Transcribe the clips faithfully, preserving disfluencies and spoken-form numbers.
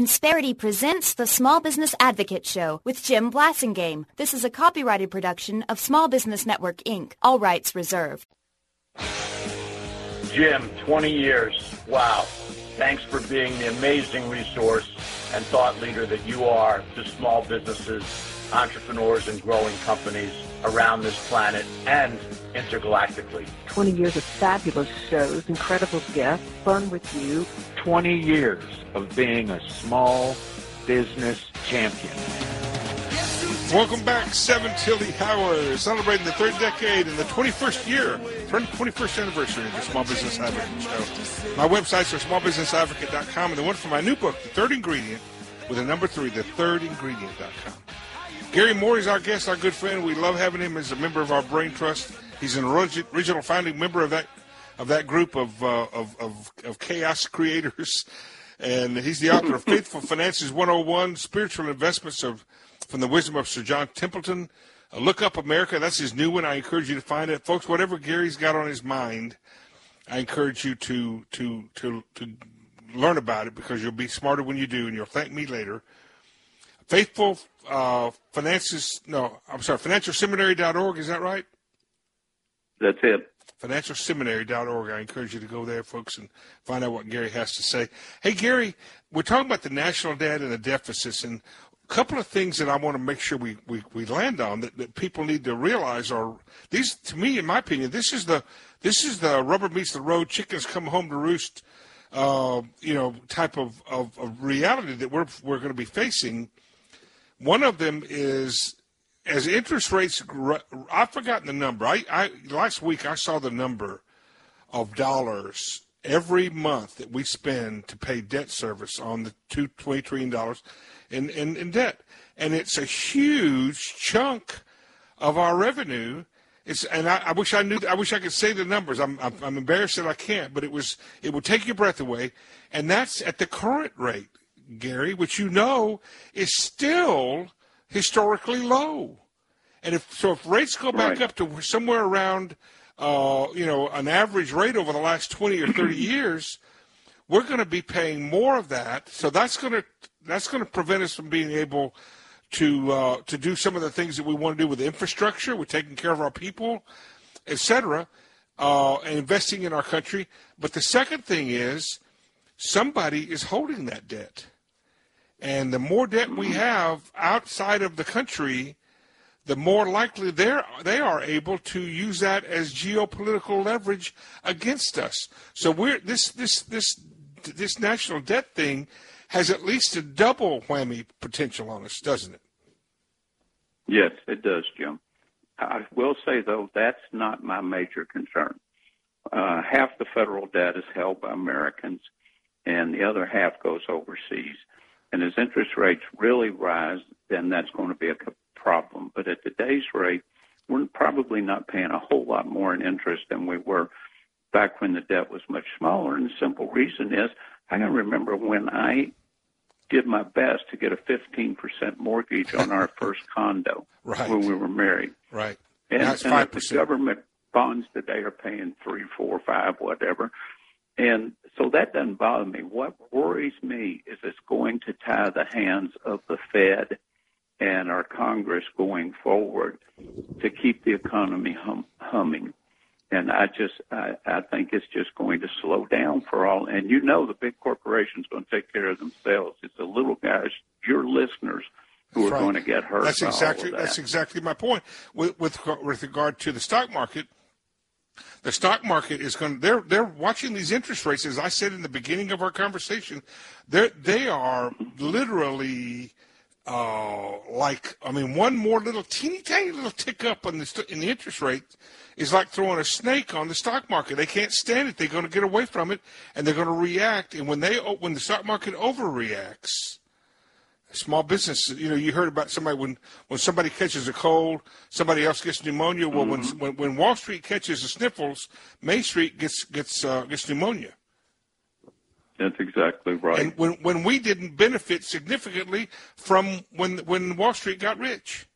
Insperity presents the Small Business Advocate Show with Jim Blasingame. This is a copyrighted production of Small Business Network, Incorporated. All rights reserved. Jim, twenty years. Wow. Thanks for being the amazing resource and thought leader that you are to small businesses, entrepreneurs, and growing companies around this planet and intergalactically. twenty years of fabulous shows, incredible guests, fun with you. twenty years of being a small business champion. Welcome back, seven till the hour, celebrating the third decade and the twenty-first year, twenty-first anniversary of the Small Business Advocate Show. My websites are small business advocate dot com, and the one for my new book, The Third Ingredient, with a number three, the third ingredient dot com. Gary Moore is our guest, our good friend. We love having him as a member of our Brain Trust. He's an original founding member of that of that group of uh, of, of of chaos creators, and he's the author of Faithful Finances one oh one, Spiritual Investments of from the Wisdom of Sir John Templeton. Uh, Look Up America, that's his new one. I encourage you to find it, folks. Whatever Gary's got on his mind, I encourage you to to to to learn about it, because you'll be smarter when you do, and you'll thank me later. Faithful uh, Finances, no, I'm sorry, financial seminary dot org, is that right? That's it. financial seminary dot org. I encourage you to go there, folks, and find out what Gary has to say. Hey, Gary, we're talking about the national debt and the deficits, and a couple of things that I want to make sure we, we, we land on that, that people need to realize are these. To me, in my opinion, this is the this is the rubber meets the road, chickens come home to roost, uh, you know, type of, of, of reality that we're we're going to be facing. One of them is, as interest rates, I've forgotten the number. I, I last week I saw the number of dollars every month that we spend to pay debt service on the two twenty trillion dollars in, in, in debt, and it's a huge chunk of our revenue. It's and I, I wish I knew. I wish I could say the numbers. I'm, I'm I'm embarrassed that I can't, but it was it would take your breath away, and that's at the current rate, Gary, which you know is still historically low. And if so, if rates go back Right. up to somewhere around, uh, you know, an average rate over the last twenty or thirty years, we're going to be paying more of that. So that's going to that's going to prevent us from being able to uh, to do some of the things that we want to do with infrastructure, with taking care of our people, et cetera, uh, and investing in our country. But the second thing is, somebody is holding that debt, and the more debt we have outside of the country, the more likely they're, they are able to use that as geopolitical leverage against us. So we're this this this this national debt thing has at least a double whammy potential on us, doesn't it? Yes, it does, Jim. I will say, though, that's not my major concern. Uh, half the federal debt is held by Americans, and the other half goes overseas. And as interest rates really rise, then that's going to be a problem. But at today's rate, we're probably not paying a whole lot more in interest than we were back when the debt was much smaller. And the simple reason is, I can remember when I did my best to get a fifteen percent mortgage on our first condo Right. when we were married. Right. And, Now it's and five the percent. government bonds today are paying three, four, five, whatever. And so that doesn't bother me. What worries me is it's going to tie the hands of the Fed and our Congress going forward to keep the economy hum, humming. And I just, I, I think it's just going to slow down for all. And you know the big corporations going to take care of themselves. It's the little guys, your listeners, who That's are right. going to get hurt. That's by exactly all of that. that's exactly my point. With, with with regard to the stock market, the stock market is going. They're they're watching these interest rates. As I said in the beginning of our conversation, they they are literally uh, like I mean, one more little teeny tiny little tick up on the in the interest rate is like throwing a snake on the stock market. They can't stand it. They're going to get away from it, and they're going to react. And when they when the stock market overreacts, small business, you know, you heard about somebody when, when somebody catches a cold, somebody else gets pneumonia. Well, Mm-hmm. when, when when Wall Street catches the sniffles, Main Street gets gets uh, gets pneumonia. That's exactly right. And when when we didn't benefit significantly from when when Wall Street got rich.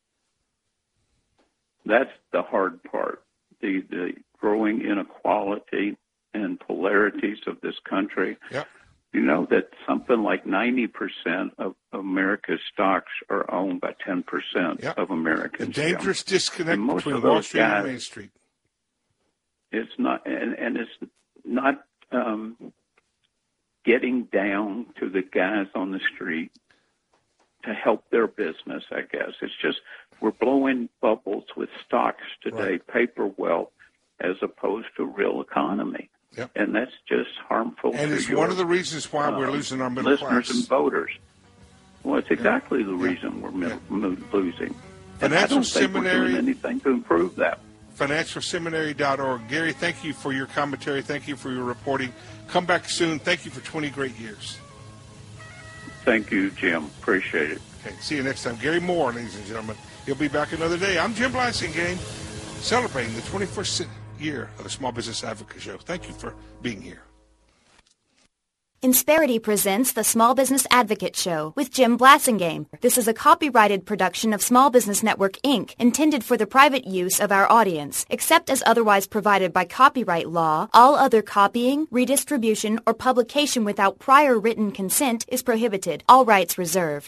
That's the hard part. The the growing inequality and polarities of this country. Yep. You know that something like ninety percent of America's stocks are owned by ten percent yep. of Americans. The dangerous Jim. disconnect most between of Wall those Street guys, and Main Street. It's not, and, and it's not um, getting down to the guys on the street to help their business, I guess. It's just we're blowing bubbles with stocks today, right. paper wealth, as opposed to real economy. Yep. And that's just harmful and to it's your, one of the reasons why uh, we're losing our middle listeners class. and voters. Well, it's exactly yeah. the reason yeah. we're middle, yeah. losing. And Financial I don't think Seminary, we're doing anything to improve that. financial seminary dot org. Gary, thank you for your commentary. Thank you for your reporting. Come back soon. Thank you for twenty great years. Thank you, Jim. Appreciate it. Okay, see you next time. Gary Moore, ladies and gentlemen. He'll be back another day. I'm Jim Blasingame, celebrating the twenty-first year of the Small Business Advocate Show. Thank you for being here. Insperity presents the Small Business Advocate Show with Jim Blasingame. This is a copyrighted production of Small Business Network, Incorporated, intended for the private use of our audience. Except as otherwise provided by copyright law, all other copying, redistribution, or publication without prior written consent is prohibited. All rights reserved.